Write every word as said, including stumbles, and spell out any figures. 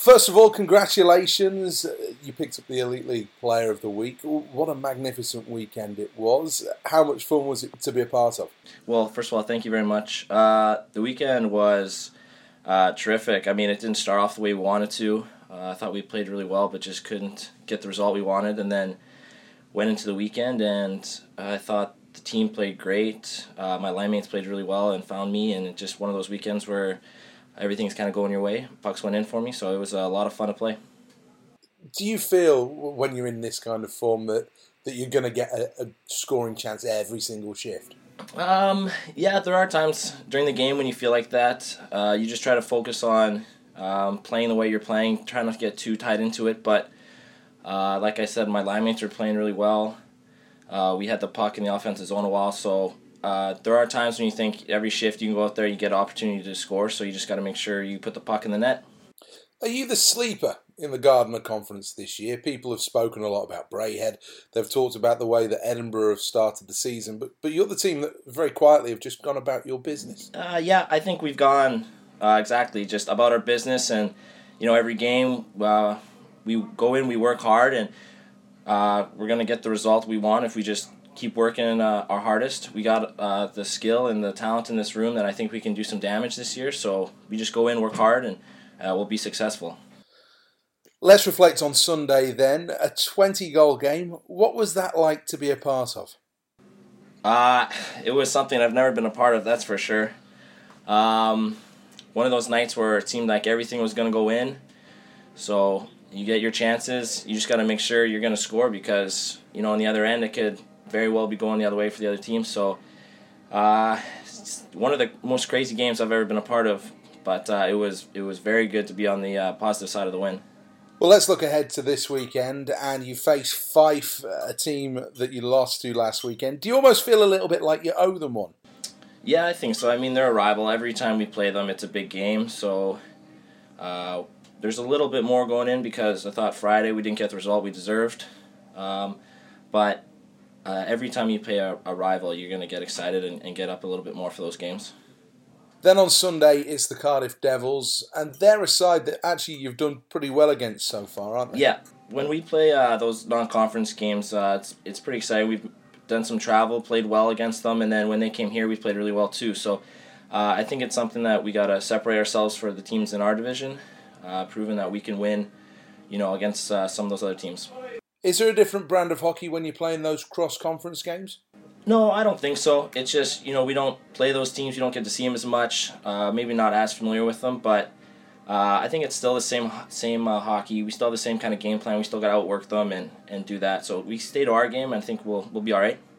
First of all, congratulations. You picked up the Elite League Player of the Week. What a magnificent weekend it was. How much fun was it to be a part of? Well, first of all, thank you very much. Uh, the weekend was uh, terrific. I mean, it didn't start off the way we wanted to. Uh, I thought we played really well, but just couldn't get the result we wanted. And then went into the weekend, and I thought the team played great. Uh, my line mates played really well and found me, and it's just one of those weekends where everything's kind of going your way. Pucks went in for me, so it was a lot of fun to play. Do you feel when you're in this kind of form that, that you're going to get a, a scoring chance every single shift? Um, yeah, there are times during the game when you feel like that. Uh, you just try to focus on um, playing the way you're playing, try not to get too tied into it. But uh, like I said, my line mates are playing really well. Uh, we had the puck in the offensive zone a while, so Uh, there are times when you think every shift you can go out there, you get an opportunity to score, so you just got to make sure you put the puck in the net. Are you the sleeper in the Gardner Conference this year? People have spoken a lot about Braehead. They've talked about the way that Edinburgh have started the season, but but you're the team that very quietly have just gone about your business. Uh, yeah, I think we've gone uh, exactly just about our business, and you know every game uh, we go in, we work hard, and uh, we're gonna get the result we want if we just keep working uh, our hardest. We got uh, the skill and the talent in this room that I think we can do some damage this year. So we just go in, work hard, and uh, we'll be successful. Let's reflect on Sunday then. A twenty-goal game. What was that like to be a part of? Uh, it was something I've never been a part of, that's for sure. Um, one of those nights where it seemed like everything was going to go in. So you get your chances. You just got to make sure you're going to score because, you know, on the other end, it could very well be going the other way for the other team. So uh, it's one of the most crazy games I've ever been a part of, but uh, it was it was very good to be on the uh, positive side of the win. Well, let's look ahead to this weekend, and you face Fife, a team that you lost to last weekend. Do you almost feel a little bit like you owe them one? Yeah, I think so. I mean, they're a rival. Every time we play them, it's a big game, so uh, there's a little bit more going in because I thought Friday we didn't get the result we deserved, um, but Uh, every time you play a, a rival, you're going to get excited and, and get up a little bit more for those games. Then on Sunday, it's the Cardiff Devils, and they're a side that actually you've done pretty well against so far, aren't they? Yeah, when we play uh, those non-conference games, uh, it's it's pretty exciting. We've done some travel, played well against them, and then when they came here, we played really well too. So uh, I think it's something that we got to separate ourselves for the teams in our division, uh, proving that we can win, you know, against uh, some of those other teams. Is there a different brand of hockey when you're playing those cross-conference games? No, I don't think so. It's just, you know, we don't play those teams. You don't get to see them as much. Uh, maybe not as familiar with them, but uh, I think it's still the same same uh, hockey. We still have the same kind of game plan. We still got to outwork them and, and do that. So we stay to our game, and I think we'll we'll be all right.